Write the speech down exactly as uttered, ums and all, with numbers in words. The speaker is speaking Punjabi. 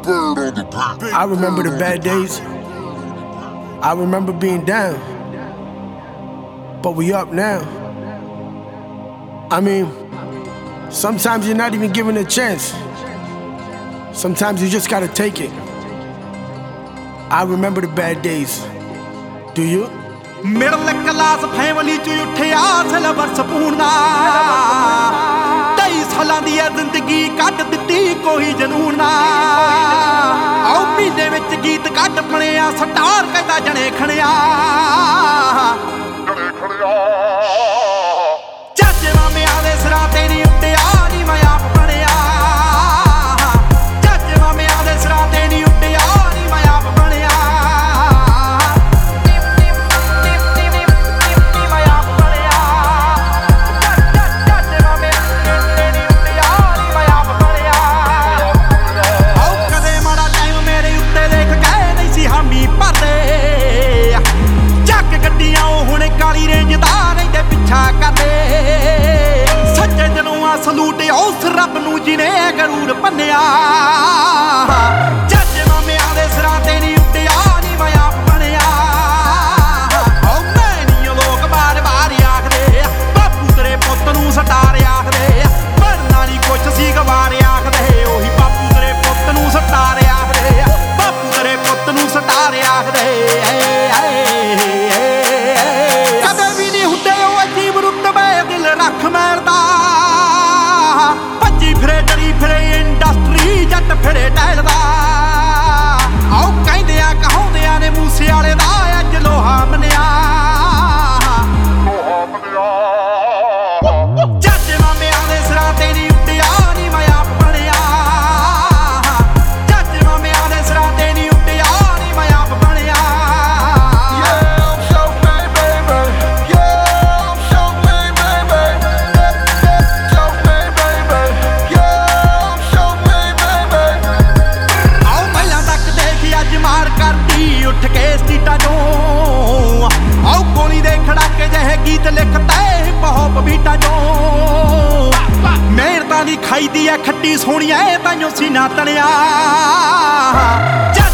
I remember the bad days. I remember being down. But we up now. I mean, sometimes you're not even given a chance. Sometimes you just gotta take it. I remember the bad days. Do you? Middle class family ਚ ਉੱਠਿਆ ਸਿਲਵਰ ਸਪੂਨ ਨਾ ਤੇਈ ਸਾਲਾਂ ਦੀ ਇਹ ਜ਼ਿੰਦਗੀ ਕੱਢ ਦਿੱਤੀ ਕੋਈ ਜਨੂਨ ਨਾ ਆਓ ਮਹੀਨੇ ਵਿੱਚ ਗੀਤ ਕੱਢ ਬਣਿਆ ਸਟਾਰ ਕਹਿੰਦਾ ਜਣੇ ਖਣਿਆ ਜਣੇ ਖਣਿਆ ਚਾਚੇ ਮਾਮਿਆਂ ਦੇ ਸਿਰਾਂ ਤੇ ਨਹੀਂ ਉੱਡਿਆ ਨੀ ਮੈਂ ਆਪ ਬਣਿਆ ਚਾਚੇ ਮਾਮਿਆਂ ਦੇ ਸਿਰਾਂ ਤੇ ਨਹੀਂ ਉੱਡਿਆ ਨੀ ਮੈਂ ਆਪ ਬਣਿਆ ਸਲੂਟ ਉਸ ਰੱਬ ਨੂੰ ਜਿਹਨੇ ਗਰੂਰ ਭੰਨਿਆ ਚਾਚੇ ਮਾਮਿਆਂ ਦੇ ਸਿਰਾਂ ਤੇ ਨਹੀਂ ਉੱਡਿਆ ਨੀ ਮੈਂ ਆਪ ਬਣਿਆ ਓ ਮੈਂ ਨੀ ਲੋਕ ਬਾਰ ਬਾਰ ਆਖਦੇ ਬਾਪੂ ਤੇਰੇ ਪੁੱਤ ਨੂੰ ਸਟਾਰ ਆਖਦੇ ਬਣਨਾ ਨੀ ਕੁਛ ਸੀ ਗਵਾਰ ਆਖਦੇ ਉਹੀ ਬਾਪੂ ਤੇਰੇ ਪੁੱਤ ਨੂੰ ਸਟਾਰ ਆਖਦੇ ਬਾਪੂ ਤੇਰੇ ਪੁੱਤ ਨੂੰ ਸਟਾਰ ਆਖਦੇ ਕਦੇ ਵੀ ਨਹੀਂ ਹੁੰਦੇ ਉਹ ਅਜੀਬ ਰੁਤਬੇ ਦਿਲ ਰੱਖ ਮੈਰਦਾ ਫਿਰੇ ਡਰੀ ਫਿਰੇ ਇੰਡਸਟਰੀ ਜੱਟ ਫਿਰੇ ਟਹਿਲਦਾ ਆਓ ਕਹਿੰਦਿਆਂ ਕਹਾਉਂਦਿਆਂ ਨੇ ਮੂਸੇ ਵਾਲੇ ਦਾ ਅੱਜ ਲੋਹਾ ਮੰਨਿਆ ਲੋਹਾ ਮੰਨਿਆ ਚਾਚੇ ਮਾਮਿਆਂ ਦੇ ਸਿਰਾਂ ਤੇ ਨਹੀਂ ਉੱਡਿਆ ਨੀ ਮੈਂ ਆਪ ਬਣਿਆ ਚਾਚੇ ਮਾਮਿਆਂ ਦੇ ਸਿਰਾਂ ਤੇ ਨਹੀਂ ਉੱਡਿਆ ਨੀ ਮੈਂ ਆਪ ਬਣਿਆ ਉੱਠ ਕੇ ਸਟੀਟਾਂ ਚੋਂ ਆਓ ਗੋਲੀ ਦੇ ਖੜਾਕੇ ਜਿਹੇ ਗੀਤ ਲਿਖਤੇ ਬਹੁਤ ਬੀਟਾਂ ਚੋਂ ਮਿਹਨਤਾਂ ਦੀ ਖਾਈ ਦੀ ਐ ਖੱਟੀ ਸੋਹਣੀਆਂ ਇਹ ਤਾਈਓ ਸੀਨਾ ਤਣਿਆ।